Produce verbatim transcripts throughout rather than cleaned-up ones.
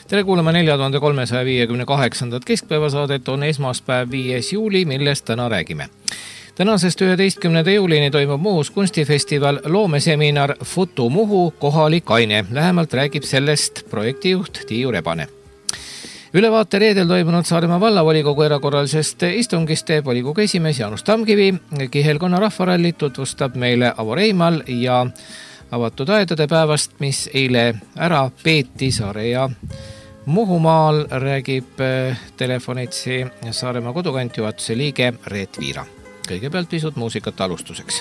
Tere kuulama neli tuhat kolmsada viiekümne kaheksandat keskpäevasaadet, on esmaspäev viies juuli, millest täna räägime. Tänasest üheteistkümnenda juulini toimub Muhus kunstifestival loomeseminar Futu Muhu kohalik aine. Lähemalt räägib sellest projektijuht Tiiu Rebane. Ülevaate reedel toimunud Saaremaa vallavolikogu erakorralisest istungist teeb volikogu esimees Jaanus Tamkivi. Kihelkonna rahvarallit tutvustab meile Avo Reimal ja avatud aedade päevast, mis eile ära peeti Saare ja Muhumaal, räägib telefonitsi Saaremaa kodukant juhatuse liige Reet Viira. Kõigepealt pisut muusikat alustuseks.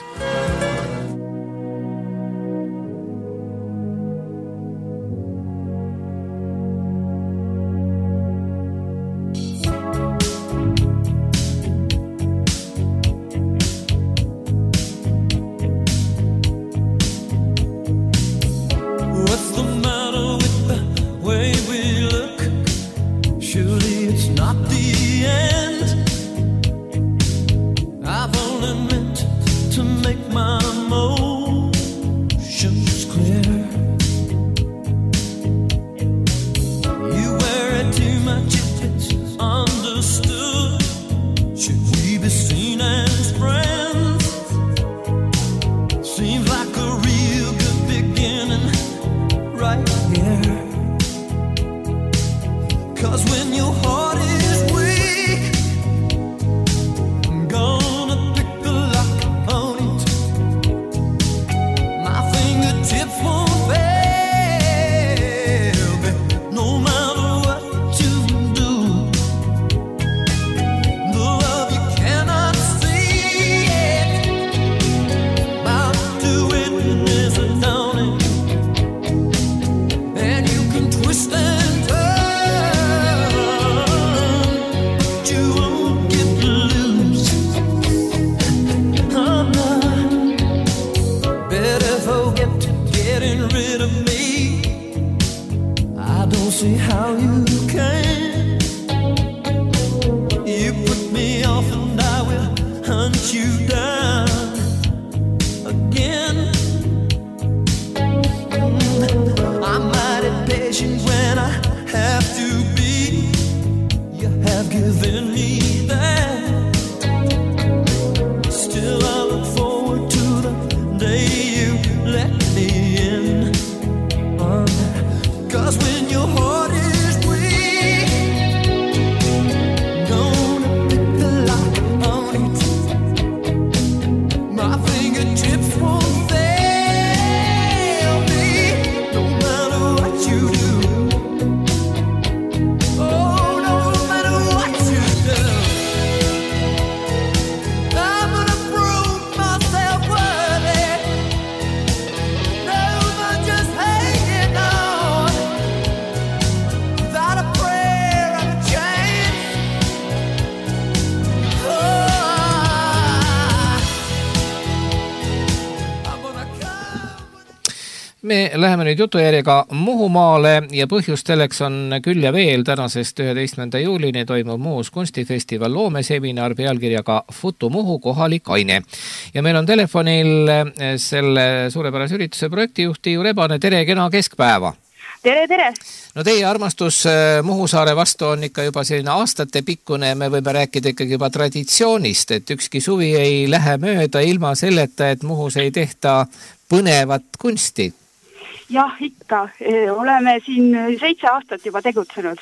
Me läheme nüüd jutujärjega Muhumaale ja põhjust selleks on küll ja veel. Tänasest üheteistkümnenda juulini toimub Muhus kunstifestival loomeseminar pealkirjaga Futu Muhu kohalik aine. Ja meil on telefonil selle suurepärase ürituse projektijuht Tiiu Rebane. Tere, kena keskpäeva! Tere, tere! No teie armastus Muhusaare vastu on ikka juba selline aastate pikkune ja me võime rääkida ikkagi juba traditsioonist, et ükski suvi ei lähe mööda ilma selleta, et Muhus ei tehta põnevat kunsti. Jah, ikka. Oleme siin seitse aastat juba tegutsenud.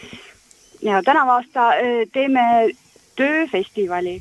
Ja tänavu aasta teeme tööfestivali.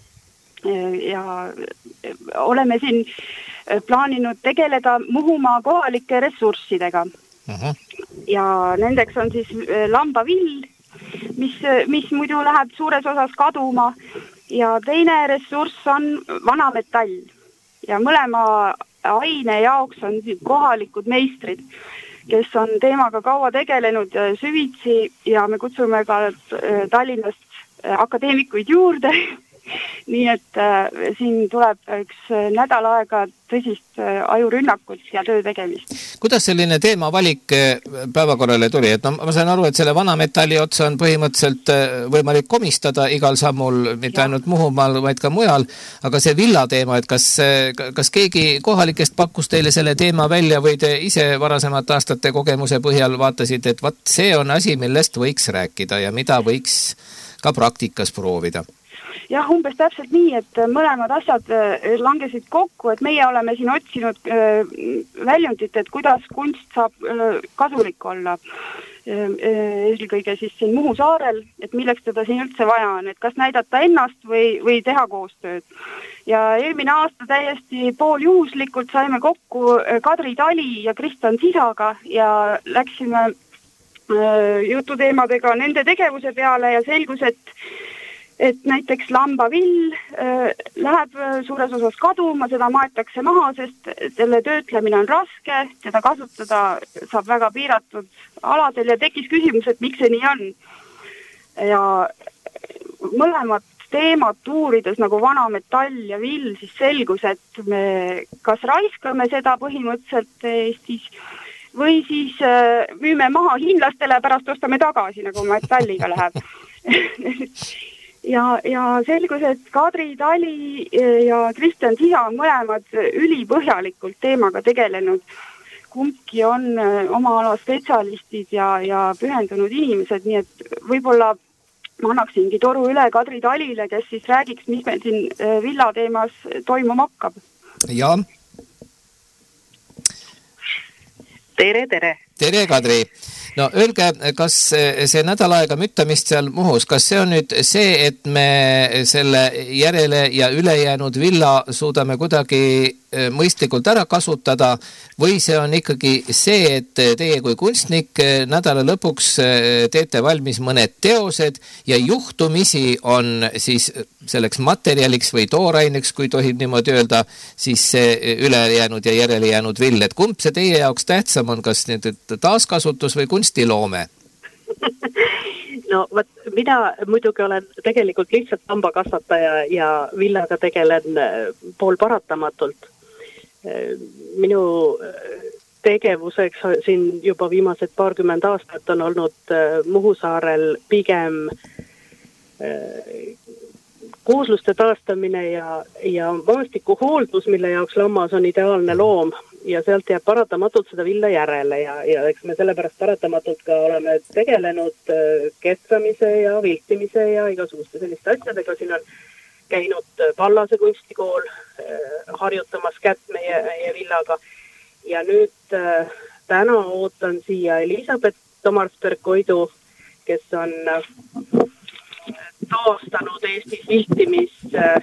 Ja oleme siin plaaninud tegeleda Muhumaa kohalike ressurssidega. Uh-huh. Ja nendeks on siis lambavill, mis, mis muidu läheb suures osas kaduma. Ja teine ressurss on vanametall. Ja mõlema aine jaoks on kohalikud meistrid, kes on teemaga kaua tegelenud süvitsi ja me kutsume ka Tallinnast akadeemikuid juurde, nii et äh, siin tuleb üks nädal aega tõsist äh, ajurünnakut ja töö tegemist. Kuidas selline teema valik päevakorrale tuli? Et no, ma saan aru, et selle vana metalli otsa on põhimõtteliselt võimalik komistada igal sammul, mitte ja. ainult Muhumaal, vaid ka mujal, aga see villa teema, et kas, kas keegi kohalikest pakkus teile selle teema välja või te ise varasemate aastate kogemuse põhjal vaatasid, et vat see on asi, millest võiks rääkida ja mida võiks ka praktikas proovida? Jah, umbes täpselt nii, et mõlemad asjad langesid kokku, et meie oleme siin otsinud väljundit, et kuidas kunst saab kasulik olla. Eelkõige siis siin Muhu saarel, et milleks teda siin üldse vaja on, et kas näidata ennast või, või teha koostööd. Ja eelmine aasta täiesti pooljuhuslikult saime kokku Kadri Tali ja Kristjan Sisaga ja läksime jututeemadega nende tegevuse peale ja selgus, et et näiteks lambavill äh, läheb suures osas kaduma, seda maetakse maha, sest selle töötlemine on raske, teda kasutada saab väga piiratud aladel ja tekkis küsimus, et miks see nii on. Ja mõlemad teemat uurides nagu vana metall ja vill, siis selgus, et me kas raiskame seda põhimõtteliselt Eestis või siis äh, müüme maha hiinlastele, pärast ostame tagasi, nagu metalliga läheb. Ja, ja selgus, et Kadri Tali ja Kristjan Sisa on mõlemad ülipõhjalikult teemaga tegelenud. Kumbki on oma ala spetsialistid ja, ja pühendunud inimesed, nii et võib-olla ma annaksingi toru üle Kadri Talile, kes siis räägiks, mis meil siin villa teemas toimuma hakkab. Ja. Tere, tere! Tere, Kadri! No öelge, kas see nädal aega müttamist seal Muhus, kas see on nüüd see, et me selle järele ja ülejäänud villa suudame kuidagi mõistlikult ära kasutada või see on ikkagi see, et teie kui kunstnik nädala lõpuks teete valmis mõned teosed ja juhtumisi on siis selleks materjaliks või tooraineks, kui tohib niimoodi öelda, siis see ülejäänud ja järele jäänud vill. Et kumb see teie jaoks tähtsam on, kas nüüd taaskasutus või kunstiloome? No võt, mina muidugi olen tegelikult lihtsalt lambakasvataja ja villaga tegelen pool paratamatult. Minu tegevuseks siin juba viimased paarkümmend aastat on olnud Muhu saarel pigem koosluste taastamine ja, ja maastiku hooldus, mille jaoks lammas on ideaalne loom ja sealt jääb paratamatult seda villa järele ja, ja eks me sellepärast paratamatult ka oleme tegelenud ketsamise ja viltimise ja igasuguste selliste asjadega. Siin on käinud Pallase kunstikool harjutamas kätt meie, meie villaga ja nüüd äh, täna ootan siia Elisabeth Tomarsberg-Koidu, kes on äh, taastanud Eestis viltimis äh,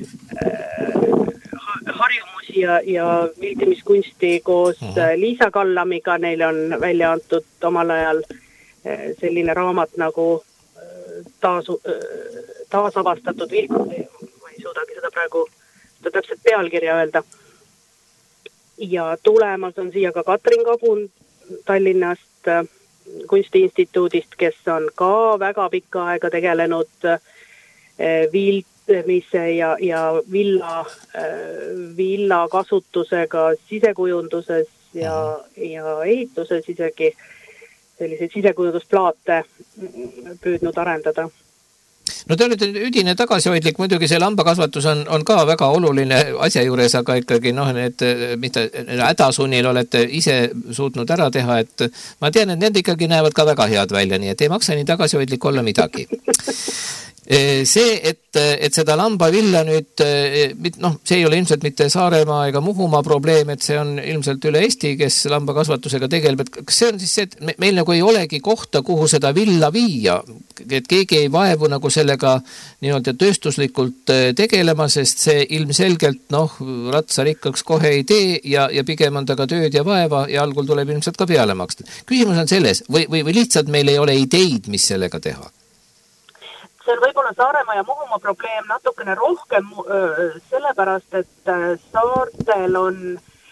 harjumusi ja, ja viltimiskunsti koos äh, Liisa Kallamiga. Neil on välja antud omal ajal äh, selline raamat nagu äh, taasu, äh, taasavastatud vilt, ma ei suudagi seda praegu seda täpselt pealkirja öelda. Ja tulemas on siia ka Katrin Kabun Tallinnast äh, kunstiinstituudist, kes on ka väga pikka aega tegelenud äh, viltmise ja, ja villa, äh, villa kasutusega sisekujunduses ja, ja ehituses isegi selliseid sisekujundusplaate püüdnud arendada. No te olete üdine tagasihoidlik, muidugi see lambakasvatus on, on ka väga oluline asja juures, aga ikkagi noh, need, mitte hädasunnil olete ise suutnud ära teha, et ma tean, et need ikkagi näevad ka väga head välja, nii et ei maksa nii tagasihoidlik olla midagi. See, et, et seda lambavilla nüüd, noh, see ei ole ilmselt mitte Saaremaa ega Muhumaa probleem, et see on ilmselt üle Eesti, kes lambakasvatusega tegeleb, et kas see on siis see, et meil nagu ei olegi kohta, kuhu seda villa viia, et keegi ei vaevu nagu sellega nii-öelda tööstuslikult tegelema, sest see ilmselgelt, noh, ratsarikkaks kohe ei tee ja, ja pigem on ta ka tööd ja vaeva ja algul tuleb ilmselt ka peale maksta. Küsimus on selles, või, või, või lihtsalt meil ei ole ideid, mis sellega teha? See on võib-olla Saaremaa ja Muhumaa probleem natukene rohkem öö, sellepärast, et saartel on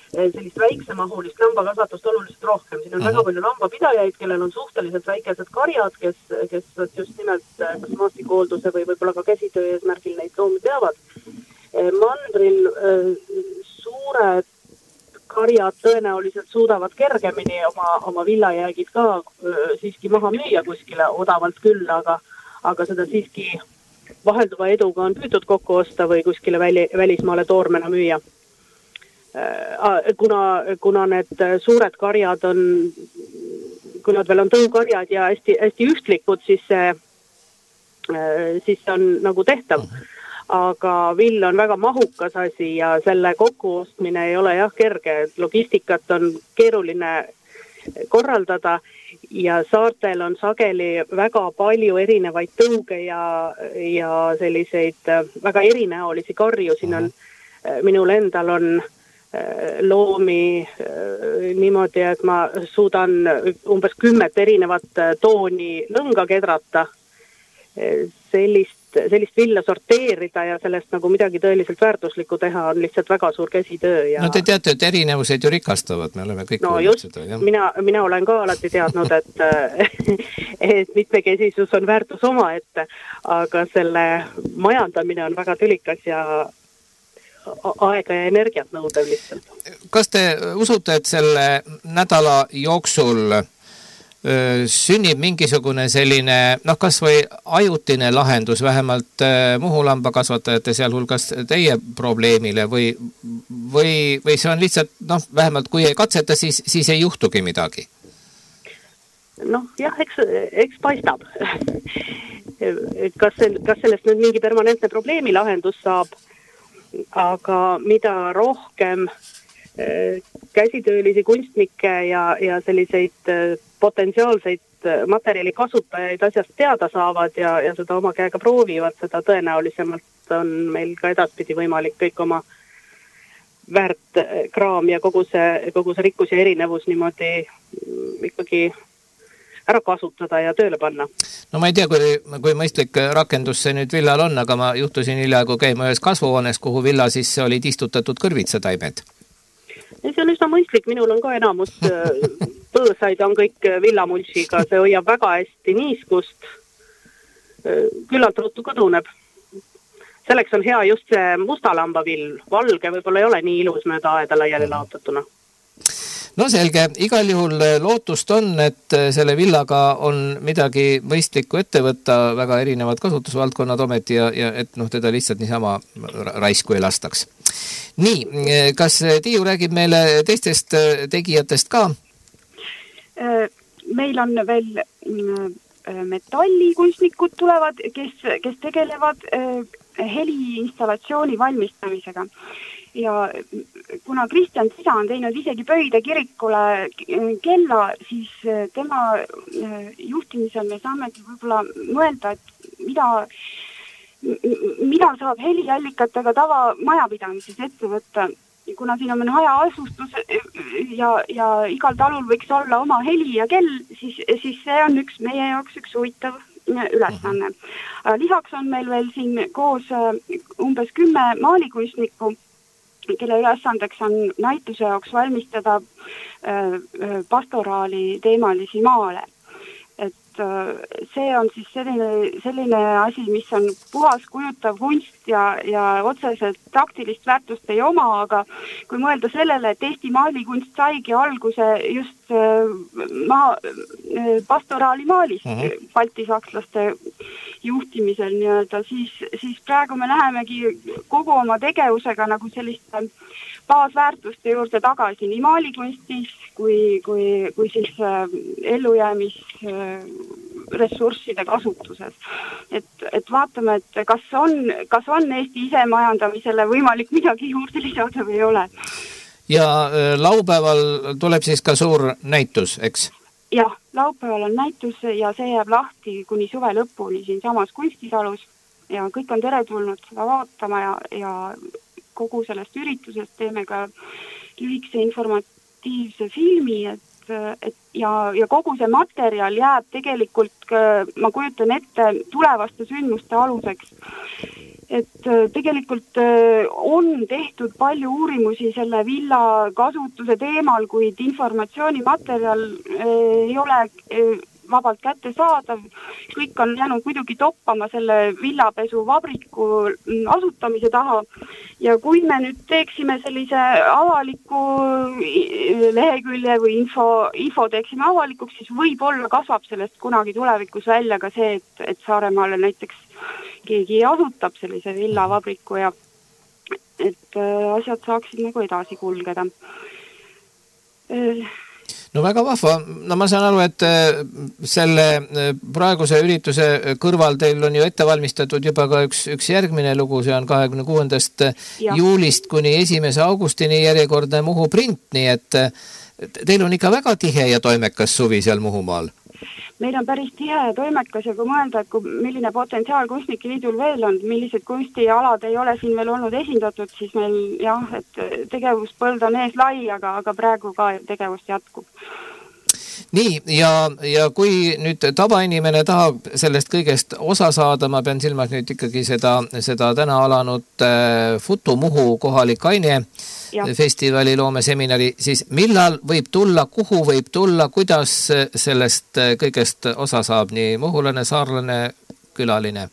sellist väiksemahulist lambakasvatust oluliselt rohkem. Siin on väga palju lambapidajaid, kellel on suhteliselt väikesed karjad, kes, kes just nimelt kas maastikuhoolduse või võib-olla ka käsitöö eesmärgil neid loomi peavad. Mandril suured karjad tõenäoliselt suudavad kergemini oma, oma villajäägid ka siiski maha müüa kuskile odavalt küll, aga, aga seda siiski vahelduva eduga on püütud kokku osta või kuskile väli, välismaale toormena müüa. Kuna, kuna need suured karjad on, kui nad veel on tõukarjad ja hästi, hästi ühtlikud, siis see, siis see on nagu tehtav. Aga vill on väga mahukas asi ja selle kokkuostmine ei ole jah kerge. Logistikat on keeruline korraldada ja saartel on sageli väga palju erinevaid tõuge ja, ja selliseid väga erinäolisi karju. Siin on, minul endal on loomi niimoodi, et ma suudan umbes kümmet erinevat tooni lõnga kedrata. Sellist, sellist villa sorteerida ja sellest nagu midagi tõeliselt väärtuslikku teha on lihtsalt väga suur käsitöö. Ja... No te teate, et erinevused ju rikastavad, me oleme kõik no just, seda, jah? Mina, mina olen ka alati teadnud, et, et mitmekesisus on väärtus oma ette, aga selle majandamine on väga tülikas ja aega ja energiat nõudev lihtsalt. Kas te usute, et selle nädala jooksul öö, sünnib mingisugune selline, noh, kas või ajutine lahendus vähemalt Muhu lambakasvatajate sealhulgas teie probleemile või, või, või see on lihtsalt, noh, vähemalt kui ei katseta, siis, siis ei juhtugi midagi? Noh, jah, eks, eks paistab. kas, kas sellest nüüd mingi permanentne probleemi lahendus saab? Aga mida rohkem käsitöölisi kunstnikke ja, ja selliseid potentsiaalseid materjali kasutajaid asjast teada saavad ja, ja seda oma käega proovivad, seda tõenäolisemalt on meil ka edaspidi võimalik kõik oma väärt kraam ja kogu see, kogu see rikkus ja erinevus niimoodi ikkagi ära kasutada ja tööle panna. No ma ei tea, kui, kui mõistlik rakendus see nüüd villal on, aga ma juhtusin hiljaaegu käima ühes kasvuhoones, kuhu villa siis olid istutatud kõrvitsataimed. Ja see on üsna mõistlik, minul on ka enamus põõsaid on kõik villamulšiga, see hoiab väga hästi niiskust, küllalt ruttu kõduneb. Selleks on hea just see mustalambavill, valge võib-olla ei ole nii ilus mööda aeda laiali laotatuna. No selge, igal juhul lootust on, et selle villaga on midagi mõistlikku ette võtta, väga erinevad kasutusvaldkonnad ometi ja, ja et noh, teda lihtsalt niisama raisku ei lastaks. Nii, kas Tiiu räägib meile teistest tegijatest ka? Meil on veel metallikunstnikud tulevad, kes, kes tegelevad heliinstallatsiooni valmistamisega. Ja kuna Kristjan Tisa on teinud isegi Pöide kirikule kella, siis tema juhtimisel me saamegi võib-olla mõelda, et mida, mida saab heliallikatega tava majapidamises ette võtta. Kuna siin on hajaasustus ja, ja igal talul võiks olla oma heli ja kell, siis, siis see on üks meie jaoks üks huvitav ülesanne. Lisaks on meil veel siin koos umbes kümme maalikunstnikku, kelle ülesandeks on näituse jaoks valmistada pastoraali teemalisi maale. Et see on siis selline, selline asi, mis on puhas kujutav kunst ja, ja otseselt praktilist väärtust ei oma, aga kui mõelda sellele, et Eesti maalikunst saigi alguse just maa, pastoraali maalist mm-hmm. baltisakslaste juhtimisel nii-öelda, siis, siis praegu me lähemegi kogu oma tegevusega nagu selliste baasväärtuste juurde tagasi nii maalikunstist kui, kui, kui siis ellujäämis ressursside kasutuses. Et, et vaatame, et kas on, kas on Eesti ise majandamisele võimalik midagi juurde lisada või ei ole. Ja laupäeval tuleb siis ka suur näitus, eks? Jah, laupäeval on näitus ja see jääb lahti kuni suve lõpuni siin samas kunstisalus ja kõik on teretulnud seda vaatama ja, ja kogu sellest üritusest teeme ka lühikese informatiivse filmi, et, et ja, ja kogu see materjal jääb tegelikult, ma kujutan ette, tulevaste sündmuste aluseks. et tegelikult on tehtud palju uurimusi selle villa kasutuse teemal, kuid informatsioonimaterjal ei ole vabalt kätte saadav. Kõik on jäänud muidugi toppama selle villapesuvabriku asutamise taha. Ja kui me nüüd teeksime sellise avaliku lehekülje või info, info teeksime avalikuks, siis võib-olla kasvab sellest kunagi tulevikus välja ka see, et, et Saaremaale näiteks keegi asutab sellise villavabriku ja et asjad saaksid nagu edasi kulgeda. No väga vahva. No ma saan aru, et selle praeguse ürituse kõrval teil on ju ette valmistatud juba ka üks, üks järgmine lugu, see on kahekümne kuuendast juulist kuni esimese augustini järjekordne Muhu print, nii et teil on ikka väga tihe ja toimekas suvi seal Muhumaal. Meil on päris tihe ja toimekas ja kui mõelda, et kui, milline potentsiaal kunstnike liidul veel on, millised kunstialad ei ole siin veel olnud esindatud, siis meil jah, et tegevuspõld on ees lai, aga, aga praegu ka tegevust jätkub. Nii, ja, ja kui nüüd tavainimene tahab sellest kõigest osa saada, ma pean silmas nüüd ikkagi seda, seda täna alanud äh, Futu Muhu kohalik aine ja. Festivali loomeseminari, siis millal võib tulla, kuhu võib tulla, kuidas sellest kõigest osa saab nii muhulane, saarlane, külaline?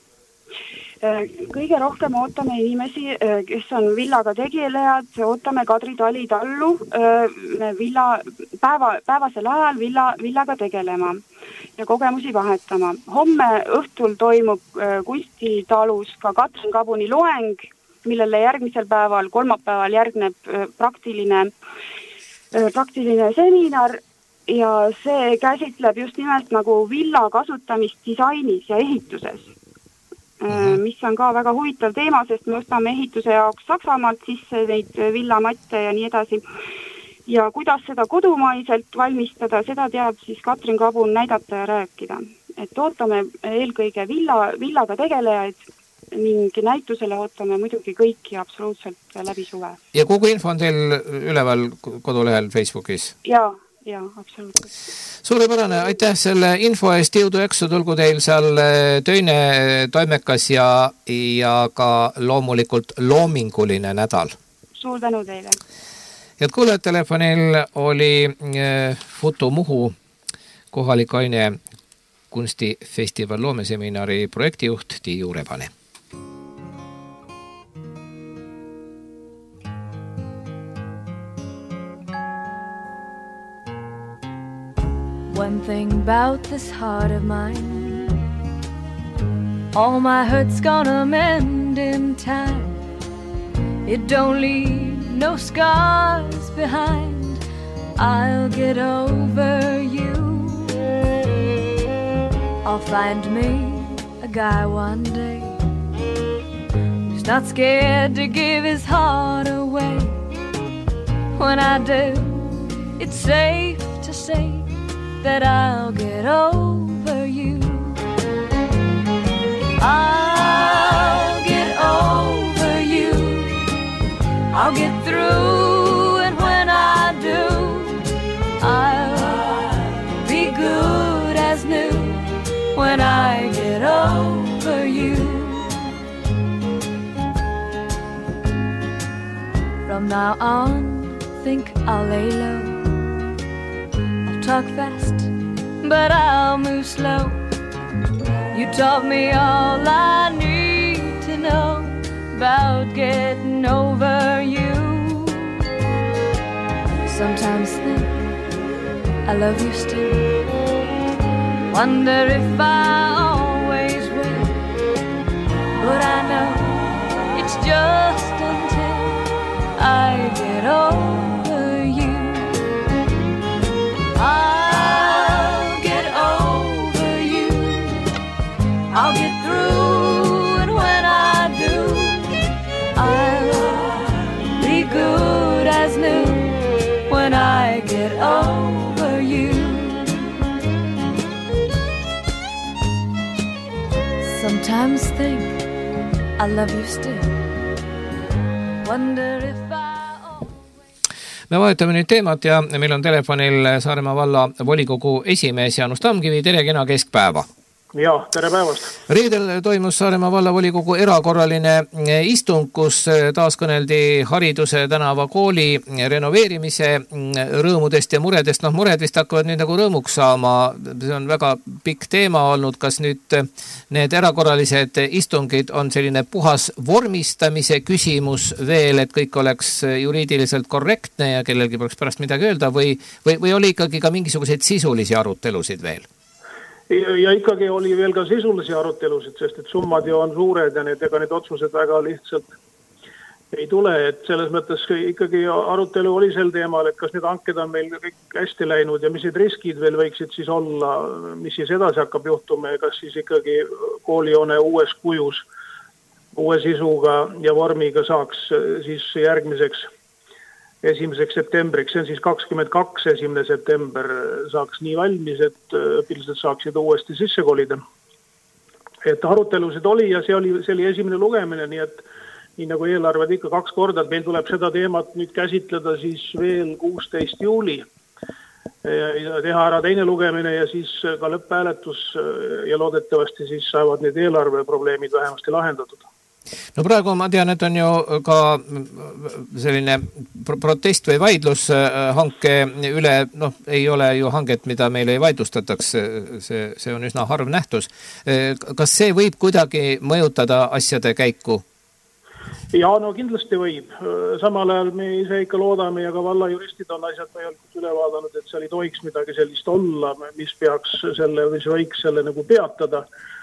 Kõige rohkem ootame inimesi, kes on villaga tegelejad, ootame Kadri Tali tallu villa, päeva, päevasel ajal villa, villaga tegelema ja kogemusi vahetama. Homme õhtul toimub kunstitalus ka Katrin Kabuni loeng, millele järgmisel päeval, kolmapäeval järgneb praktiline, praktiline seminar ja see käsitleb just nimelt nagu villa kasutamist disainis ja ehituses. Mm-hmm. Mis on ka väga huvitav teema, sest me ostame ehituse jaoks Saksamaalt sisse neid villamatte ja nii edasi. Ja kuidas seda kodumaiselt valmistada, seda teab siis Katrin Kabun näidata ja rääkida. Et ootame eelkõige villa, villaga tegelejaid ning näitusele ootame muidugi kõiki absoluutselt läbi suve. Ja kogu info on teil üleval kodulehel Facebookis? Jaa. Jaa, absoluutselt. Suurepärane, aitäh selle info eest, jõudu jaksu, tulgu teil seal töine, toimekas ja, ja ka loomulikult loominguline nädal. Suur tänu teile. Head kuulajad, telefonil oli Futu Muhu kohalik aine kunstifestival loomeseminari projektijuht Tiiu Rebane. One thing about this heart of mine, all my hurt's gonna mend in time. It don't leave no scars behind. I'll get over you. I'll find me a guy one day who's not scared to give his heart away. When I do, it's safe to say that I'll get over you. I'll get over you. I'll get through, and when I do, I'll be good as new when I get over you. From now on, think I'll lay low. Talk fast, but I'll move slow. You taught me all I need to know about getting over you. Sometimes think I love you still. Wonder if I always will. But I know it's just until I get over you. I'll get over you. I'll get through, and when I do, I'll be good as new when I get over you. Sometimes think I love you still. Wonder if I Me vahetame nüüd teemat ja meil on telefonil Saaremaa valla volikogu esimees Jaanus Tamkivi. Tere, kena keskpäeva. Ja, tere päevast. Reedel toimus Saaremaa vallavolikogu erakorraline istung, kus taas kõneldi hariduse tänava kooli renoveerimise rõõmudest ja muredest. Noh, mured vist hakkavad nüüd nagu rõõmuks saama. See on väga pikk teema olnud. Kas nüüd need erakorralised istungid on selline puhas vormistamise küsimus veel, et kõik oleks juriidiliselt korrektne ja kellelgi poleks pärast midagi öelda või, või, või oli ikkagi ka mingisuguseid sisulisi arutelusid veel? Ja ikkagi oli veel ka sisulisi arutelusid, sest et summad ju on suured ja need, ega need otsused väga lihtsalt ei tule. Et selles mõttes ikkagi arutelu oli sel teemal, et kas need hanked on meil kõik hästi läinud ja mis need riskid veel võiksid siis olla, mis siis edasi hakkab juhtuma ja kas siis ikkagi koolijoone uues kujus, uue sisuga ja vormiga saaks siis järgmiseks esimeseks septembriks, see on siis kakskümmend kaks esimene september saaks nii valmis, et õpilased saaksid uuesti sisse kolida. Et arutelusid oli ja see oli, see oli esimene lugemine, nii et nii nagu eelarved ikka kaks korda, et meil tuleb seda teemat nüüd käsitleda siis veel kuusteist juuli ja teha ära teine lugemine ja siis ka lõpphääletus ja loodetavasti siis saavad need eelarveprobleemid vähemasti lahendatud. No praegu ma tean, et on ju ka selline protest või vaidlus hanke üle, noh, ei ole ju hanget, mida meil ei vaidlustataks, see, see on üsna harv nähtus. Kas see võib kuidagi mõjutada asjade käiku? Ja, no kindlasti võib. Samal ajal me ise ikka loodame ja ka valla juristid on asjad põhjalikult üle vaadanud, et seal ei tohiks midagi sellist olla, mis peaks selle, mis võiks selle nagu peatada.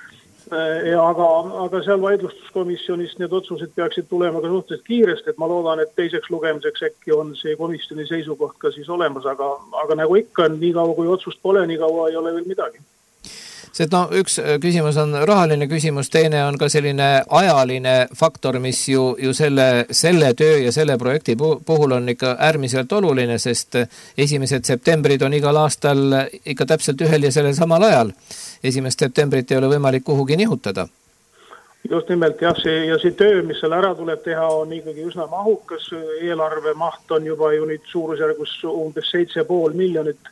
Ja, aga, aga seal vaidlustuskomisjonis need otsused peaksid tulema ka suhteliselt kiiresti, et ma loodan, et teiseks lugemiseks äkki on see komisjoni seisukoht ka siis olemas, aga, aga nagu ikka on, nii kaua kui otsust pole, nii kaua ei ole veel midagi. See, no, üks küsimus on rahaline küsimus, teine on ka selline ajaline faktor, mis ju, ju selle, selle töö ja selle projekti puhul on ikka äärmiselt oluline, sest esimesed septembrid on igal aastal ikka täpselt ühel ja sellel samal ajal. Esimest septembrit ei ole võimalik kuhugi nihutada. Just nimelt, jah, see, ja see töö, mis seal ära tuleb teha, on ikkagi üsna mahukas. Eelarve maht on juba ju nüüd suurusjärgus umbes seitse pool miljonit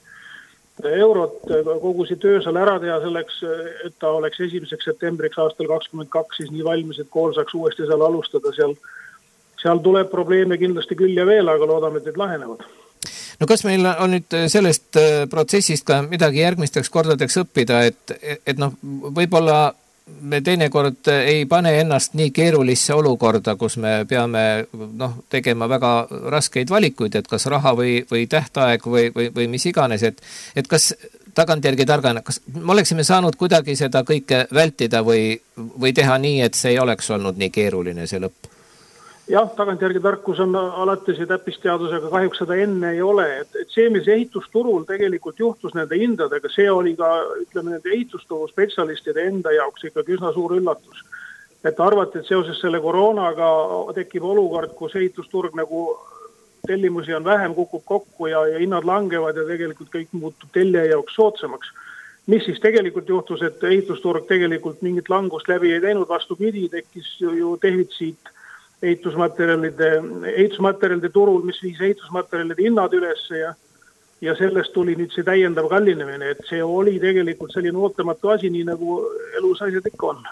eurot. Kogu see töö seal ära teha selleks, et ta oleks esimeseks septembriks aastal kakskümmend kaks siis nii valmis, et kool saaks uuesti seal alustada. Seal, seal tuleb probleeme kindlasti küll ja veel, aga loodame, et need lahenevad. No kas meil on nüüd sellest protsessist ka midagi järgmisteks kordadeks õppida, et, et noh, võib-olla me teinekord ei pane ennast nii keerulisse olukorda, kus me peame noh, tegema väga raskeid valikuid, et kas raha või, või tähtaeg või, või, või mis iganes, et, et kas tagantjärgi targana, kas me oleksime saanud kuidagi seda kõike vältida või, või teha nii, et see ei oleks olnud nii keeruline see lõpp? Jah, tagantjärgi tarkus on alati see täppisteadusega, kahjuks seda enne ei ole. Et, et see, mis ehitusturul tegelikult juhtus nende hindadega, see oli ka, ütleme, nende ehitusturu spetsialistide enda jaoks ikkagi üsna suur üllatus. Et arvati, et seoses selle koroonaga tekib olukord, kus ehitusturg nagu tellimusi on vähem, kukub kokku ja, ja hinnad langevad ja tegelikult kõik muutub tellija jaoks soodsamaks. Mis siis tegelikult juhtus, et ehitusturg tegelikult mingit langust läbi ei teinud, vastupidi, tekkis ju, ju defitsiit ehitusmaterjalide, ehitusmaterjalide turul, mis viis ehitusmaterjalide hinnad üles ja, ja sellest tuli nüüd see täiendav kallinemine, et see oli tegelikult selline ootamatu asi, nii nagu elus asjad ikka on.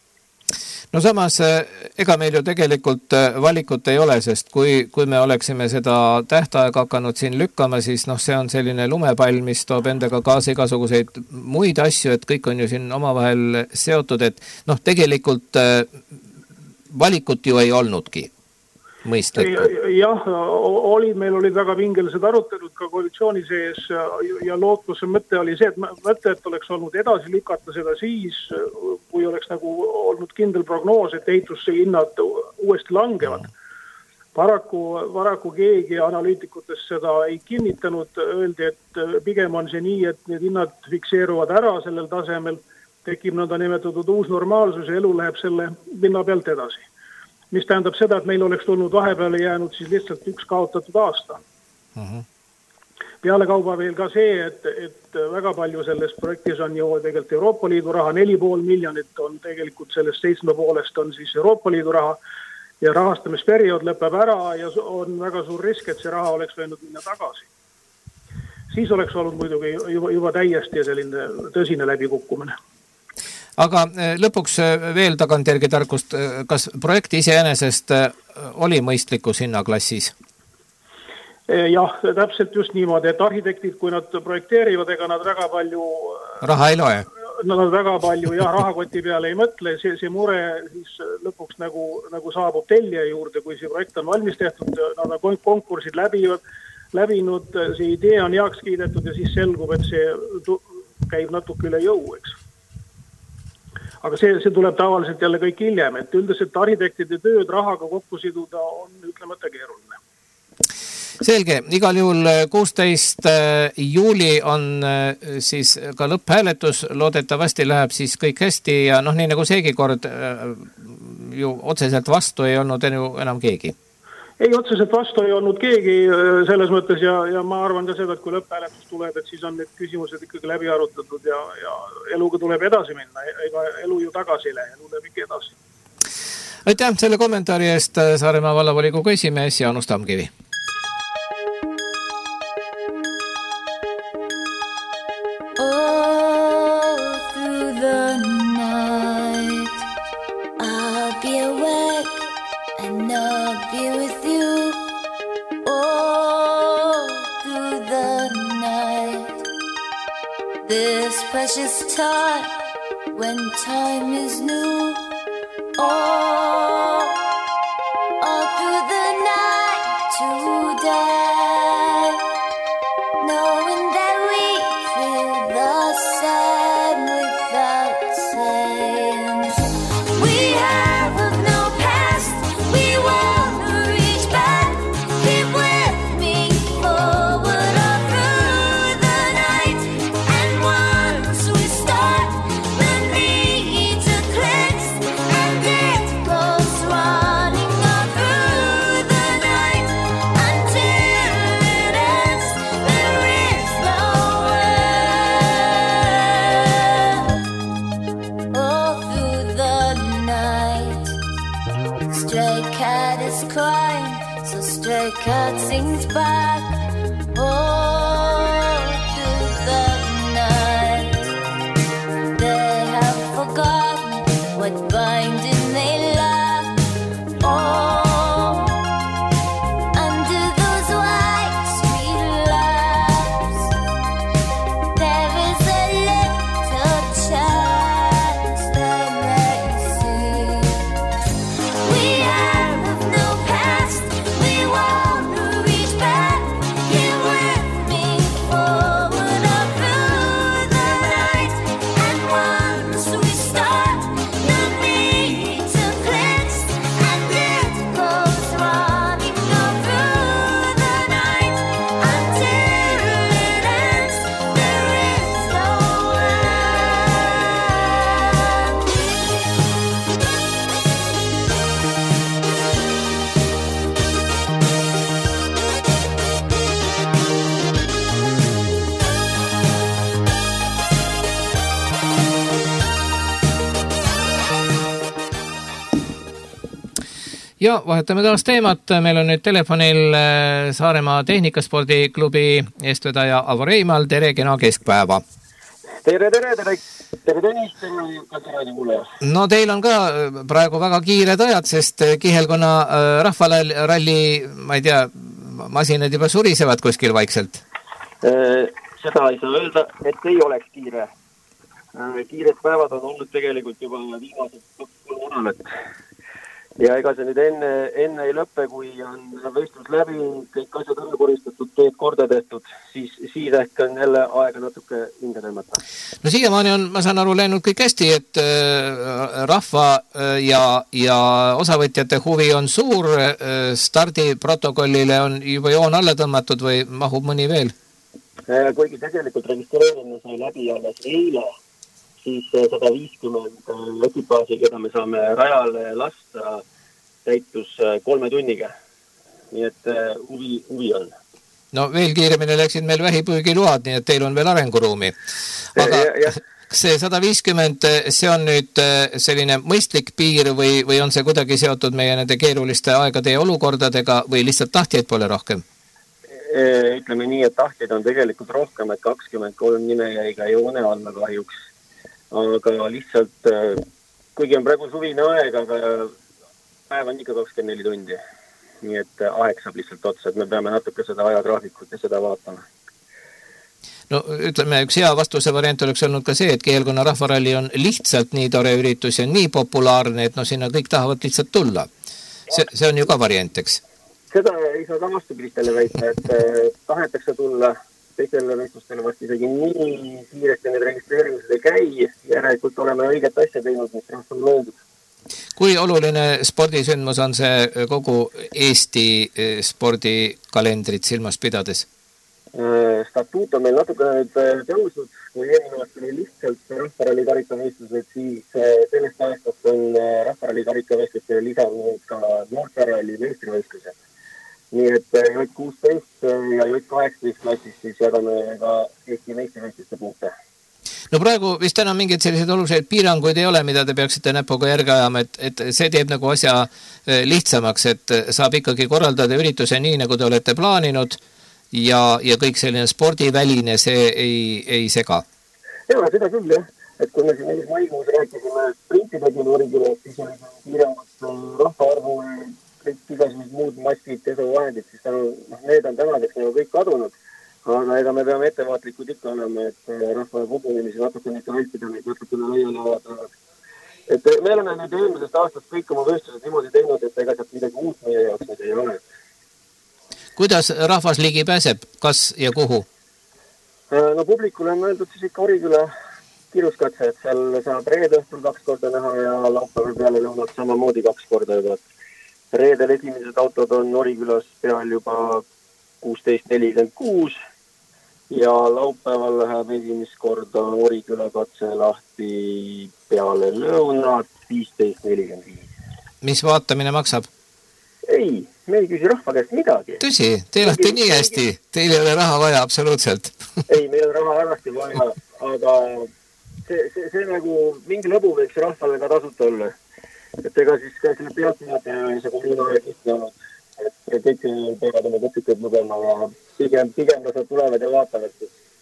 No samas, ega meil ju tegelikult valikut ei ole, sest kui, kui me oleksime seda tähtaega hakanud siin lükkama, siis noh, see on selline lumepall, mis toob endaga kaasa igasuguseid muid asju, et kõik on ju siin omavahel seotud, et noh, tegelikult valikut ju ei olnudki mõistlikku. Jah, olid, meil olid väga pingelised arutelud ka koalitsiooni sees ja, ja lootluse mõte oli see, et mõte, et oleks olnud edasi lükata seda siis, kui oleks nagu olnud kindel prognoos, et ehitusse hinnad uuesti langevad. Paraku, paraku keegi analüütikutest seda ei kinnitanud, öeldi, et pigem on see nii, et need hinnad fikseeruvad ära sellel tasemel, tekib nõnda nimetatud uus normaalsus ja elu läheb selle pinna pealt edasi. Mis tähendab seda, et meil oleks tulnud vahepeale jäänud siis lihtsalt üks kaotatud aasta. Uh-huh. Peale kauba veel ka see, et, et väga palju selles projektis on ju tegelikult Euroopa Liidu raha, neli pool miljonit on tegelikult sellest seitsme poolest on siis Euroopa Liidu raha ja rahastamisperiood lõpeb ära ja on väga suur risk, et see raha oleks võinud minna tagasi. Siis oleks olnud muidugi juba, juba täiesti selline tõsine läbikukkumine. Aga lõpuks veel tagantjärgi tarkust, kas projekti iseenesest oli mõistlikus hinnaklassis? Jah, täpselt just niimoodi, et arhitektid, kui nad projekteerivad, ega nad väga palju raha ei loe. Nad väga palju jah, rahakoti peale ei mõtle, see, see mure siis lõpuks nagu, nagu saabub tellija juurde, kui see projekt on valmis tehtud, nad on konkursid läbivad, läbinud, see idee on heaks kiidetud ja siis selgub, et see käib natuke üle jõu, eks. Aga see, see tuleb tavaliselt jälle kõik hiljem, et üldiselt arhitektide tööd rahaga kokku siduda on ütlemata keeruline. Selge, igal juhul kuusteist juuli on siis ka lõpphääletus, loodetavasti läheb siis kõik hästi ja noh, nii nagu seegi kord ju otseselt vastu ei olnud enam keegi. Ei, otseselt vastu ei olnud keegi selles mõttes ja, ja ma arvan ka seda, et kui lõpphääletus tuleb, et siis on need küsimused ikkagi läbi arutatud ja, ja eluga tuleb edasi minna, ega elu ju tagasi ei lähe, elu läheb ikka edasi. Aitäh selle kommentaari eest, Saaremaa vallavolikogu esimees Jaanus Tamkivi. Precious time when time is new. Oh, all through the night today, knowing that we feel the same without saying. We have no past, we wanna reach back. Keep with me forward all through the night. And once we start, the need to cleanse, and it goes running all through the night until it ends. There is no end. All through the night, stray cat is crying, so stray cat sings back. All through the night, they have forgotten what binding they lack. Oh, under those white sweet laps, there is a little chance they may see. We have no past, we wanna reach back. Here with me forward all through the night. And once we start, the need to cleanse, and it goes running all through the night until it ends. There is no Ja vahetame taas teemat. Meil on nüüd telefonil Saaremaa Tehnikaspordiklubi eestvedaja Avo Reimal. Tere, kena keskpäeva. Tere, tere, tere, tere Tõnis, tere mulle. No teil on ka praegu väga kiired ajad, sest Kihelkonna rahvaralli, ma ei tea, masinad juba surisevad kuskil vaikselt. Seda ei saa öelda, et ei oleks kiire. Kiired päevad on olnud tegelikult juba viimased kaks nädalat. Ja ega see nüüd enne, enne ei lõppe, kui on võistlus läbi, kõik asjad ära koristatud, teed korda tehtud, siis, siis ehk on jälle aega natuke hinge tõmmata. No siiamaani on, ma saan aru, läinud kõik hästi, et rahva ja, ja osavõtjate huvi on suur, stardiprotokollile on juba joon alla tõmmatud või mahub mõni veel? Kuigi tegelikult registreerimine sai läbi alles eile, siis sada viiskümmend ekipaasi, keda me saame rajale lasta, täitus kolme tunniga. Nii et huvi, huvi on. No veel kiiremini läksid meil vähipüügiload, nii et teil on veel arenguruumi. Aga ja, ja. see sada viiskümmend, see on nüüd selline mõistlik piir või, või on see kuidagi seotud meie nende keeruliste aegade ja olukordadega või lihtsalt tahtjaid pole rohkem? Ütleme nii, et tahtjaid on tegelikult rohkem, et kakskümmend kolm nime jäi ka joone alla kahjuks. aga lihtsalt, kuigi on praegu suvine aeg, aga päev on ikka kakskümmend neli tundi. Nii et aeg saab lihtsalt otsa, et me peame natuke seda ajagraafikut ja seda vaatama. No ütleme, üks hea vastuse variant oleks olnud ka see, et Kihelkonna rahvaralli on lihtsalt nii tore üritus ja nii populaarne, et no sinna kõik tahavad lihtsalt tulla. See, see on ju ka variant, eks? Seda ei saa ka vastupidistele väita, et tahetakse tulla teistele võistlustele vast isegi nii kiiresti need registreerimised ei käi. Järelikult oleme õiget asja teinud, mis rahvale meeldib. Kui oluline spordisündmus on see kogu Eesti spordikalendrit silmas pidades? Statuut on meil natuke nüüd tõusnud, kui eelmine aasta oli lihtsalt rahvaralli karikavõistlused, siis sellest aastast on rahvaralli karikavõistlusele lisanud ka noorteralli meistrivõistlused. Nii et J kuusteist ja J kaheksateist klassis siis jagame ka Eesti meistrivõistluste punkte. No praegu vist enam mingeid selliseid oluliseid piiranguid ei ole, mida te peaksite näpuga järgi ajama, et, et see teeb nagu asja lihtsamaks, et saab ikkagi korraldada ürituse nii, nagu te olete plaaninud ja, ja kõik selline spordiväline see ei, ei sega. Jaa, seda küll jah, et kui me siin ees maikuus rääkisime sprintidegi Origülas, siis oli piirangud rahvaarvu, kõik igasugused muud massid, tesuvahendid, siis no, need on tänadeks nagu kõik kadunud. Aga ega me peame ettevaatlikud ikka olema, et rahva kogunemisi natuke neid vältida, neid natuke laiali avada. Et me oleme nüüd eelmisest aastast kõik oma võistlused niimoodi teinud, et ega sealt midagi uut meie jaoks nüüd ei ole. Kuidas rahvas ligi pääseb? Kas ja kuhu? No publikule on mõeldud siis ikka Origüla kiiruskatse, et seal saab reede õhtul kaks korda näha ja laupäeval peale lõunat samamoodi kaks korda juba. Reedel esimesed autod on Origülas peal juba kuusteist nelikümmend kuus ja laupäeval läheb esimest korda Origüla katse lahti peale lõunat viisteist nelikümmend viis. Mis vaatamine maksab? Ei, me ei küsi rahva käest midagi. Tõsi, te olete nii hästi, teil ei ole raha vaja absoluutselt. Ei, meil on raha hästi vaja, aga see, see, see nagu mingi lõbu võiks rahvale ka tasuta olla. Et ega siis ka selle pealtmine ja see kuluuna aeg lihtne olnud. Et kõik peavad oma kutsikuid lugema ja pigem, pigem nad tulevad ja vaatavad.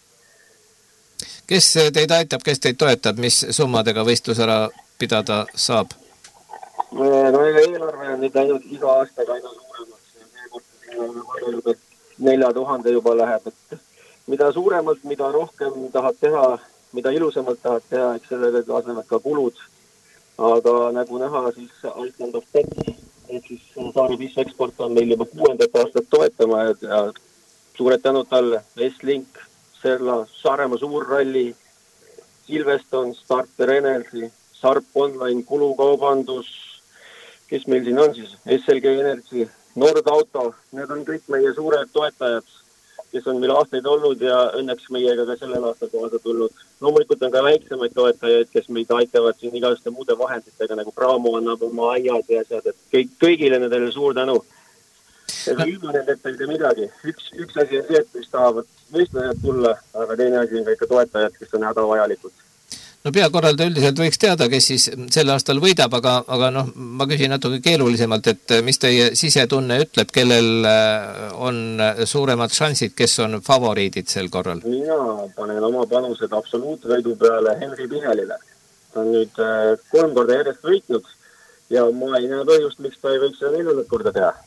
Kes teid aitab, kes teid toetab, mis summadega võistlus ära pidada saab? No ega eelarve on nüüd ainult iga aastaga aina suuremaks. Nelja tuhande juba läheb. Et mida suuremalt, mida rohkem tahad teha, mida ilusamalt tahad teha, eks sellega kaasnevad ka kulud. Aga nagu näha, siis Iceland of Pets et siis Saare Fish Export on meil juba kuuendat aastat toetama ja suured tänud talle. S-Link, Serla, Saaremaa Suurralli, Silveston, Starter Energy, Sarp Online, Kulukaubandus, kes meil siin on siis, S L G Energy, Nord Auto, need on kõik meie suured toetajad, kes on meil aastaid olnud ja õnneks meiega ka sellel aastal kaasa tulnud. Loomulikult on ka väiksemaid toetajaid, kes meid aitavad siin igasuguste muude vahenditega, nagu Praamo annab oma aiad ja asjad, et kõik, kõigile nendele suur tänu. Ega ilma nendeta ei tee midagi. Üks, üks asi on see, et mis tahavad võistlejad tulla, aga teine asi on ka ikka toetajad, kes on hädavajalikud. No peakorralda üldiselt võiks teada, kes siis sel aastal võidab, aga, aga noh, ma küsin natuke keerulisemalt, et mis teie sisetunne ütleb, kellel on suuremad šansid, kes on favoriidid sel korral? Mina panen oma panused absoluutvõidu peale Henri Pihelile. Ta on nüüd kolm korda järjest võitnud ja ma ei näe põhjust, miks ta ei võiks seda neljandat korda teha.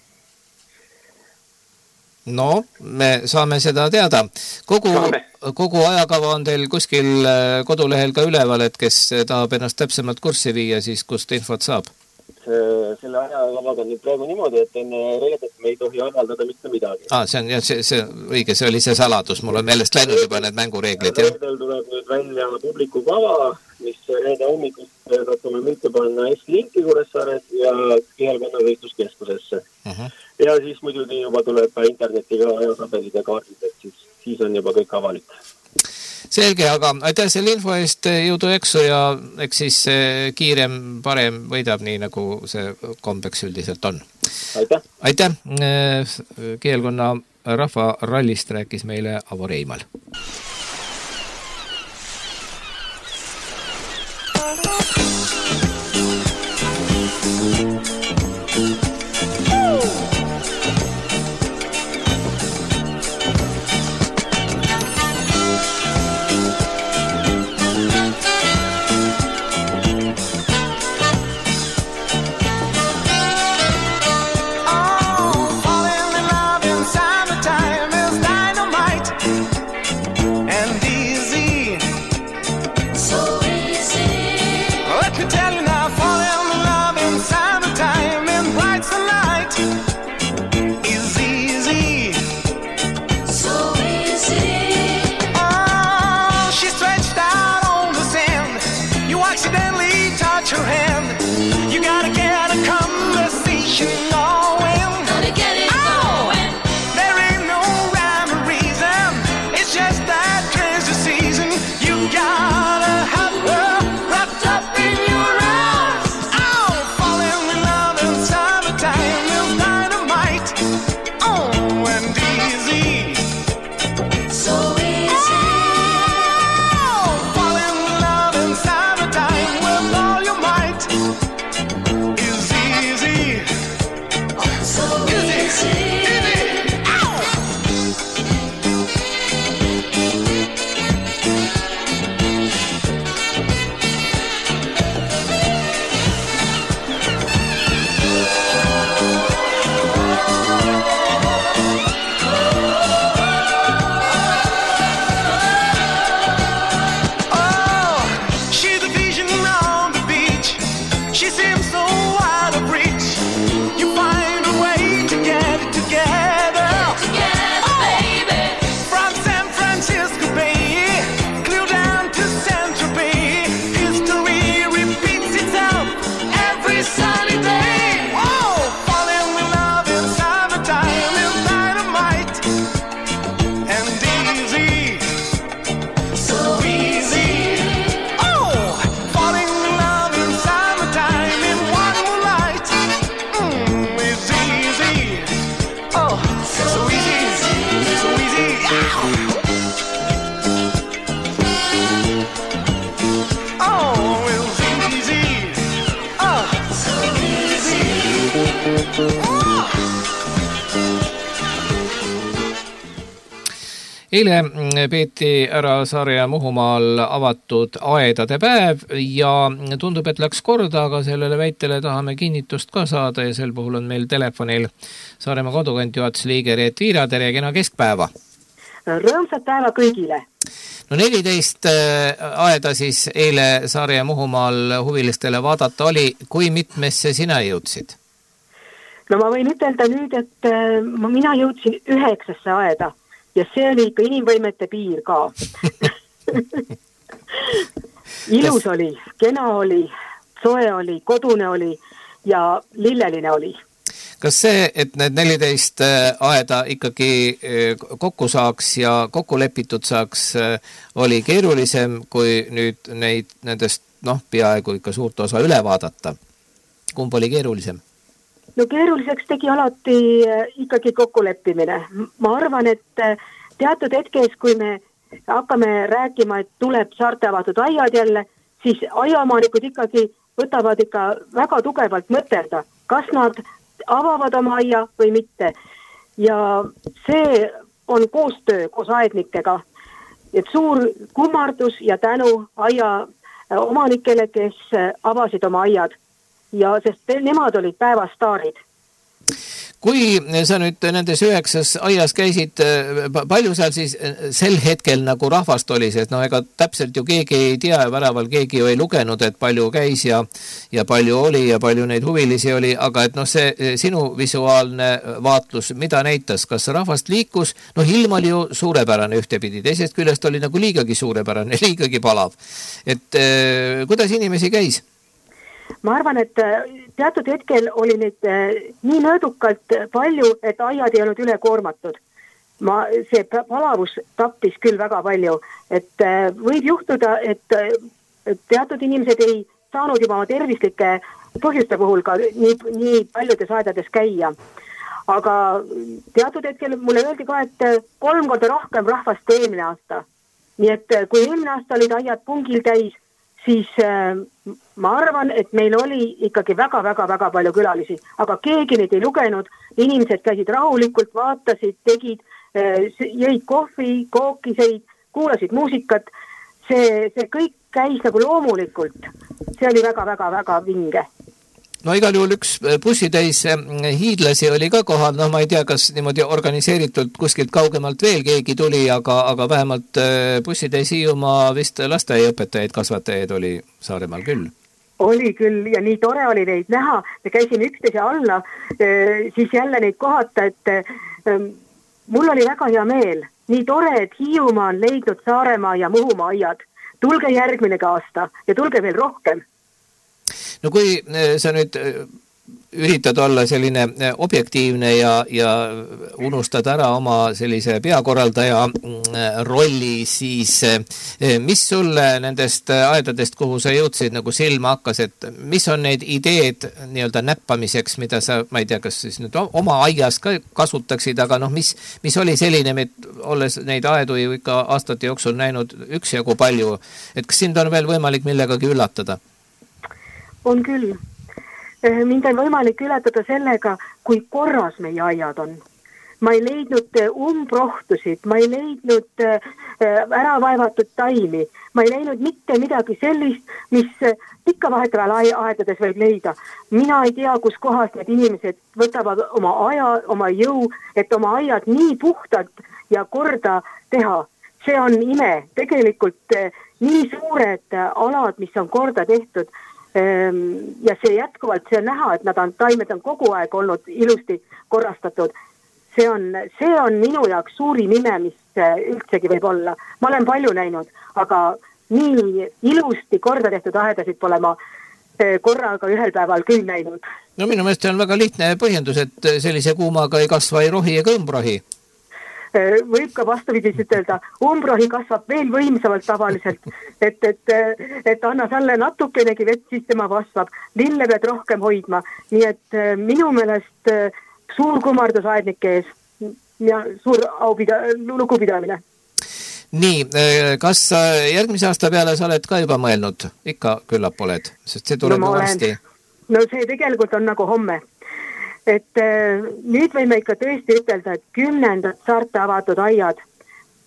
No, me saame seda teada. Kogu, kogu ajakava on teil kuskil kodulehel ka üleval, et kes tahab ennast täpsemalt kurssi viia, siis kust infot saab? Selle ajakavaga on nüüd praegu niimoodi, et enne reedet me ei tohi avaldada mitte midagi. Ah, see on, jah, see, see, õige, see oli see saladus, mul on meelest läinud juba need mängureeglid. Reedel tuleb nüüd välja publiku kava, mis reede hommikust saame mitte panna S-Linki Kuressaares ja Kihelkonna võistluskeskusesse. Uh-huh. Ja siis muidugi juba tuleb internetiga ajatabelid ja kaardid, et siis, siis on juba kõik avalik. Selge, aga aitäh selle info eest, jõudu eksu ja eks siis kiirem, parem võidab nii, nagu see kombeks üldiselt on. Aitäh! Aitäh! Kihelkonna rahvarallist rääkis meile Avo Reimal. Eile peeti ära Saare ja Muhumaal avatud aedade päev ja tundub, et läks korda, aga sellele väitele tahame kinnitust ka saada ja sel puhul on meil telefonil Saaremaa kodukant juhatuse liige Reet Viira, tere, kena keskpäeva! Rõõmsat päeva kõigile! No neliteist aeda siis eile Saare ja Muhumaal huvilistele vaadata oli. Kui mitmesse sina jõudsid? No ma võin ütelda nüüd, et mina jõudsin üheksasse aeda ja see oli ikka inimvõimete piir ka. Ilus oli, kena oli, soe oli, kodune oli ja lilleline oli. Kas see, et need neliteist aeda ikkagi kokku saaks ja kokku lepitud saaks, oli keerulisem, kui nüüd neid nendest, noh, peaaegu ikka suurt osa üle vaadata? Kumb oli keerulisem? No keeruliseks tegi alati ikkagi kokkuleppimine. Ma arvan, et teatud hetkes, kui me hakkame rääkima, et tuleb Saarte avatud aiad jälle, siis aiaomanikud ikkagi võtavad ikka väga tugevalt mõtelda, kas nad avavad oma aia või mitte. Ja see on koostöö koos aednikega. Et suur kummardus ja tänu aia omanikele, kes avasid oma aiad. Ja sest nemad olid päevastaarid. Kui sa nüüd nendes üheksas aias käisid, palju seal siis sel hetkel nagu rahvast oli, sest no ega täpselt ju keegi ei tea ja väraval keegi ju ei lugenud, et palju käis ja, ja palju oli ja palju neid huvilisi oli, aga et noh, see sinu visuaalne vaatlus, mida näitas, kas rahvast liikus, no ilm oli ju suurepärane ühtepidi, teisest küljest oli nagu liigagi suurepärane, liigagi palav. Et eh, kuidas inimesi käis? Ma arvan, et teatud hetkel oli neid nii möödukalt palju, et aiad ei olnud üle koormatud. Ma, see palavus tappis küll väga palju, et võib juhtuda, et teatud inimesed ei saanud juba oma tervislike põhjuste puhul ka nii, nii paljudes aedades käia. Aga teatud hetkel mulle öeldi ka, et kolm korda rohkem rahvast eelmine aasta. Nii et kui eelmine aasta olid aiad pungil täis, siis äh, ma arvan, et meil oli ikkagi väga-väga-väga palju külalisi, aga keegi neid ei lugenud, inimesed käisid rahulikult, vaatasid, tegid, äh, jõid kohvi, kookiseid, kuulasid muusikat, see, see kõik käis nagu loomulikult, see oli väga-väga-väga vinge. No igal juhul üks bussitäis hiidlasi oli ka kohal, no ma ei tea, kas niimoodi organiseeritult kuskilt kaugemalt veel keegi tuli, aga, aga vähemalt bussitäis Hiiumaa vist lasteaiaõpetajaid, kasvatajaid oli Saaremaal küll. Oli küll ja nii tore oli neid näha, me käisime üksteise alla, siis jälle neid kohata, et mul oli väga hea meel, nii tore, et Hiiumaa on leidnud Saaremaa ja Muhumaa aiad. Tulge järgmine aasta ja tulge veel rohkem. No kui sa nüüd üritad olla selline objektiivne ja, ja unustad ära oma sellise peakorraldaja rolli, siis mis sulle nendest aedadest, kuhu sa jõudsid, nagu silma hakkas, et mis on need ideed nii-öelda näppamiseks, mida sa, ma ei tea, kas siis nüüd oma aias ka kasutaksid, aga noh, mis, mis oli selline, et olles neid aedu ju ikka aastate jooksul näinud üksjagu palju, et kas sind on veel võimalik millegagi üllatada? On küll. Mind on võimalik ületada sellega, kui korras meie aiad on. Ma ei leidnud umbrohtusid, ma ei leidnud ära vaevatud taimi, ma ei leidnud mitte midagi sellist, mis pikka vahetavaal aedades võib leida. Mina ei tea, kus kohas need inimesed võtavad oma aja, oma jõu, et oma aiad nii puhtalt ja korda teha. See on ime. Tegelikult nii suured alad, mis on korda tehtud, ja see jätkuvalt, see on näha, et nad on, taimed on kogu aeg olnud ilusti korrastatud. See on, see on minu jaoks suurim ime, mis üldsegi võib olla. Ma olen palju näinud, aga nii ilusti korda tehtud aedasid pole ma korraga ühel päeval küll näinud. No minu meelest on väga lihtne põhjendus, et sellise kuumaga ei kasva ei rohi ega õmbrohi. Võib ka vastupidi ütelda, umbrohi kasvab veel võimsamalt tavaliselt, et, et, et anna salle natukenegi vett, siis tema kasvab. Lille pead rohkem hoidma, nii et minu meelest suur kummardus aednike ees ja suur aupida, lugupidamine. Nii, kas järgmise aasta peale sa oled ka juba mõelnud? Ikka küllap oled, sest see tuleb no, varsti. No see tegelikult on nagu homme. Et äh, nüüd võime ikka tõesti ütelda, et kümnendad Saarte avatud aiad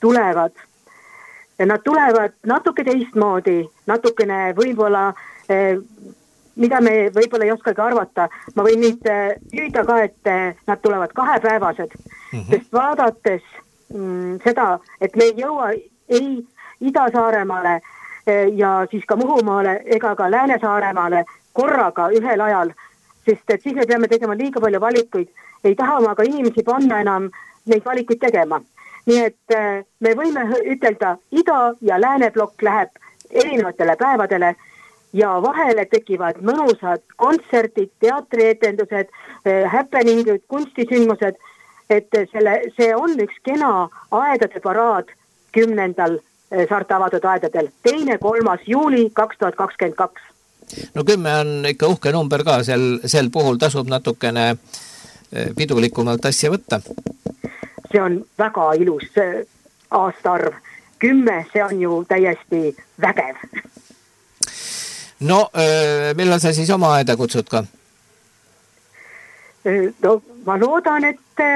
tulevad. Nad tulevad natuke teistmoodi, natukene võib-olla, mida me võib-olla ei oskagi arvata. Ma võin nüüd hüüda ka, et nad tulevad kahepäevased, mm-hmm. sest vaadates mm, seda, et me ei jõua ei Ida-Saaremaale ja siis ka Muhumaale ega ka Lääne-Saaremaale korraga ühel ajal, sest et siis me peame tegema liiga palju valikuid. Ei taha ma ka inimesi panna enam neid valikuid tegema. Nii et me võime ütelda, Ida- ja Lääneblokk läheb erinevatele päevadele ja vahele tekivad mõnusad kontserdid, teatrietendused, happeningud, kunstisündmused, et selle, see on üks kena aedade paraad kümnendal Saarte avatud aedadel, teine kolmas juuli kaks tuhat kakskümmend kaks. No kümme on ikka uhke number ka, sel, sel puhul tasub natukene pidulikumalt asja võtta. See on väga ilus aastaarv. Kümme, see on ju täiesti vägev. No, millal sa siis oma aeda kutsud ka? No, ma loodan, et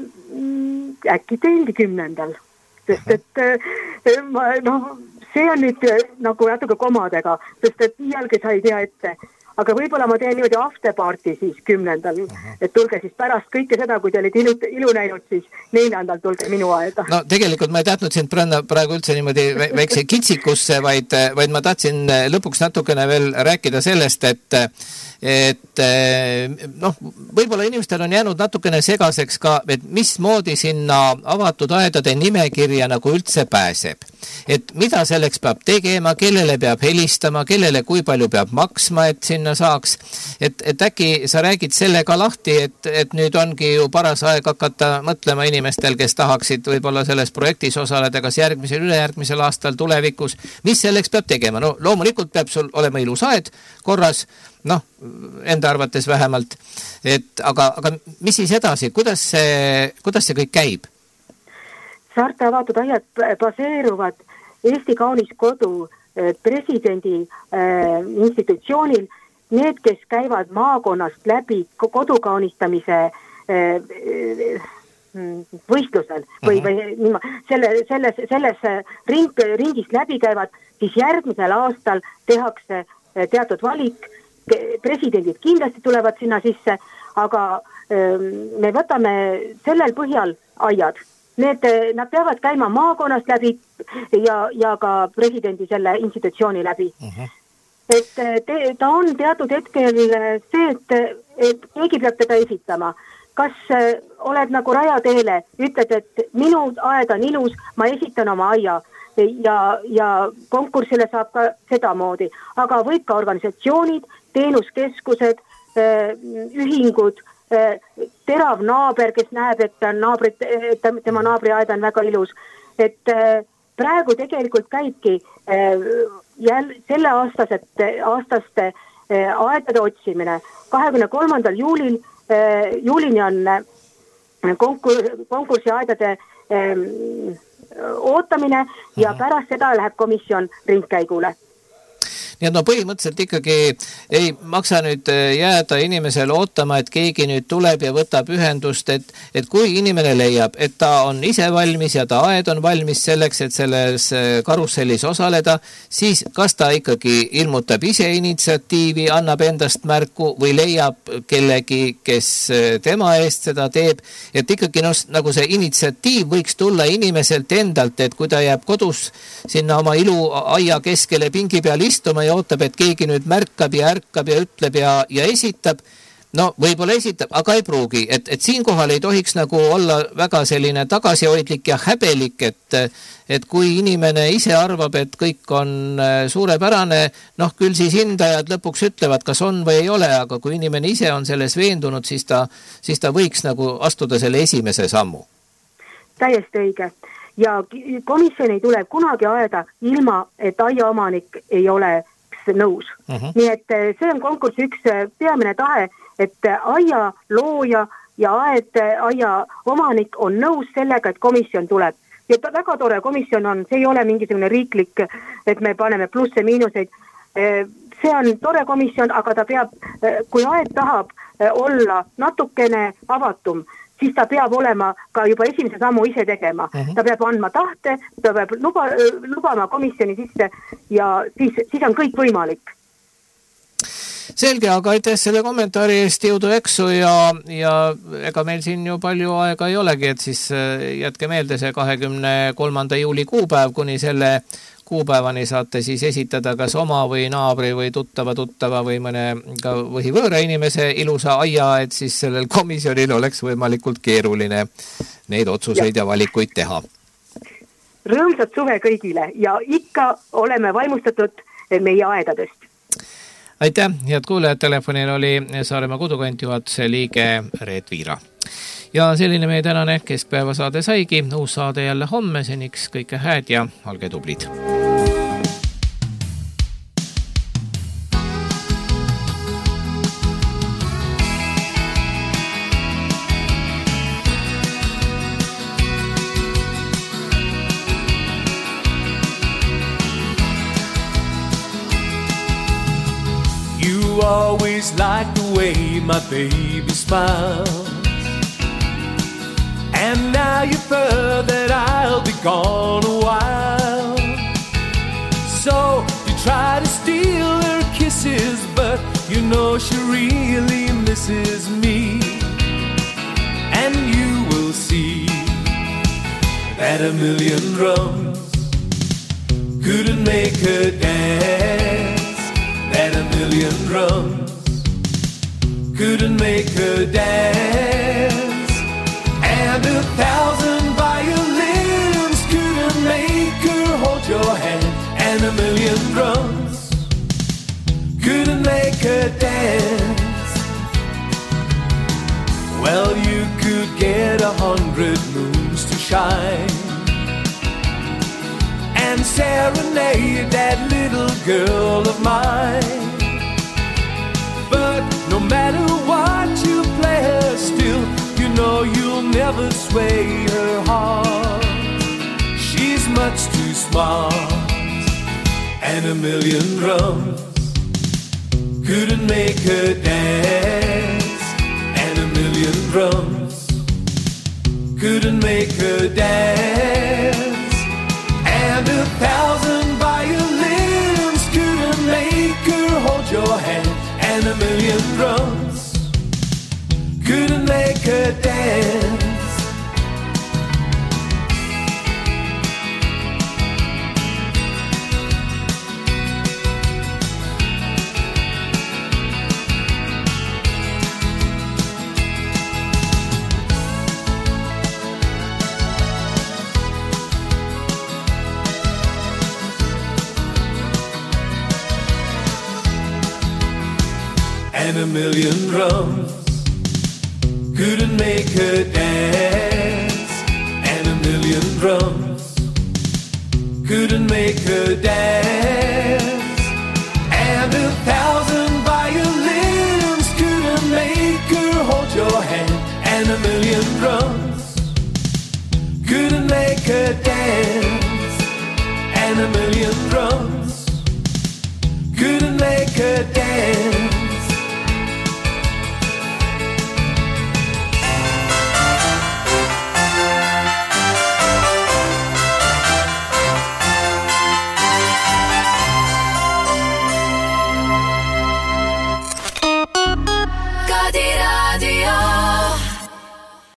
äkki teilgi kümnendal. Sest et ma, no, see on nüüd nagu natuke komadega, sest et iialgi sa ei tea ette. Aga võib-olla ma teen niimoodi afterparty siis kümnendal, et tulge siis pärast kõike seda, kui te olid ilu, ilu näinud, siis neljandal tulge minu aeda. No tegelikult ma ei tahtnud sind praegu üldse niimoodi väikse kitsikusse, vaid, vaid ma tahtsin lõpuks natukene veel rääkida sellest, et et noh, võib-olla inimestel on jäänud natukene segaseks ka, et mismoodi sinna avatud aedade nimekirja nagu üldse pääseb. Et mida selleks peab tegema, kellele peab helistama, kellele kui palju peab maksma, et sinna saaks. Et, et äkki sa räägid selle ka lahti, et, et nüüd ongi ju paras aeg hakata mõtlema inimestel, kes tahaksid võib-olla selles projektis osaleda, kas järgmisel, ülejärgmisel aastal tulevikus. Mis selleks peab tegema? No loomulikult peab sul olema ilus aed korras, noh, enda arvates vähemalt, et aga, aga mis siis edasi, kuidas see, kuidas see kõik käib? Saarte avatud aiad baseeruvad Eesti Kaunis Kodu presidendi äh, institutsioonil. Need, kes käivad maakonnast läbi kodukaunistamise äh, võistlusel või, või selle, selles, selles ring, ringist läbi käivad, siis järgmisel aastal tehakse teatud valik. Presidendid kindlasti tulevad sinna sisse, aga ähm, me võtame sellel põhjal aiad. Need, nad peavad käima maakonnast läbi ja, ja ka presidendi selle institutsiooni läbi. Uh-huh. Et te, ta on teatud hetkel see, et, et keegi peab teda esitama. Kas äh, oled nagu rajateele, ütled, et minu aed on ilus, ma esitan oma aia. Ja, ja konkursile saab ka sedamoodi, aga võib ka organisatsioonid, teenuskeskused, ühingud, terav naaber, kes näeb, et naabrit, tema naabriaed on väga ilus. Et praegu tegelikult käibki jälle selle aastaste, aastaste aedade otsimine. kahekümne kolmandal juulil, juulini on konkur, konkursi aedade ootamine ja pärast seda läheb komisjon ringkäigule. Nii et no põhimõtteliselt ikkagi ei maksa nüüd jääda inimesele ootama, et keegi nüüd tuleb ja võtab ühendust, et, et kui inimene leiab, et ta on ise valmis ja ta aed on valmis selleks, et selles karussellis osaleda, siis kas ta ikkagi ilmutab ise initsiatiivi, annab endast märku või leiab kellegi, kes tema eest seda teeb, et ikkagi no, nagu see initsiatiiv võiks tulla inimeselt endalt, et kui ta jääb kodus sinna oma ilu aia keskele pingi peal istuma ja ootab, et keegi nüüd märkab ja ärkab ja ütleb ja, ja esitab, no võib-olla esitab, aga ei pruugi, et, et siinkohal ei tohiks nagu olla väga selline tagasihoidlik ja häbelik, et, et kui inimene ise arvab, et kõik on suurepärane, noh küll siis hindajad lõpuks ütlevad, kas on või ei ole, aga kui inimene ise on selles veendunud, siis ta, siis ta võiks nagu astuda selle esimese sammu. Täiesti õige. Ja komisjon ei tule kunagi aeda ilma, et aia omanik ei ole nõus. Uh-huh. Nii et see on konkursi üks peamine tahe, et aia looja ja aed, aia omanik on nõus sellega, et komisjon tuleb. Ja ta väga tore komisjon on, see ei ole mingisugune riiklik, et me paneme plusse, miinuseid. See on tore komisjon, aga ta peab, kui aed tahab olla natukene avatum, siis ta peab olema ka juba esimese sammu ise tegema. Uh-huh. Ta peab andma tahte, ta peab luba, lubama komisjoni sisse ja siis, siis on kõik võimalik. Selge, aga aitäh selle kommentaari eest, jõudu eksu ja, ja ega meil siin ju palju aega ei olegi, et siis jätke meelde see kahekümne kolmanda juuli kuupäev, kuni selle kuupäevani saate siis esitada kas oma või naabri või tuttava tuttava või mõne ka või võõra inimese ilusa aia, et siis sellel komisjonil oleks võimalikult keeruline neid otsuseid ja, ja valikuid teha. Rõõmsat suve kõigile ja ikka oleme vaimustatud meie aedadest. Aitäh, head kuulajad, telefonil oli Saaremaa Kodukant juhatuse liige Reet Viira. Ja selline meie tänane keskpäeva saade saigi, uus saade jälle homme, seniks kõike hääd ja olge tublid. You always like the way my baby smiles, and now you've heard that I'll be gone a while. So you try to steal her kisses, but you know she really misses me. And you will see that a million drums couldn't make her dance. That a million drums couldn't make her dance, and a thousand violins couldn't make her hold your hand, and a million drums couldn't make her dance. Well, you could get a hundred moons to shine and serenade that little girl of mine, but no matter what you play her still, you know you'll never sway her heart. She's much too smart, and a million drums couldn't make her dance, and a million drums couldn't make her dance. And a thousand violins couldn't make her hold your hand, and a million drums couldn't make her dance. And a million drums couldn't make her dance, and a million drums couldn't make her dance, and a thousand violins couldn't make her hold your hand, and a million drums couldn't make her dance, and a million drums couldn't make her dance.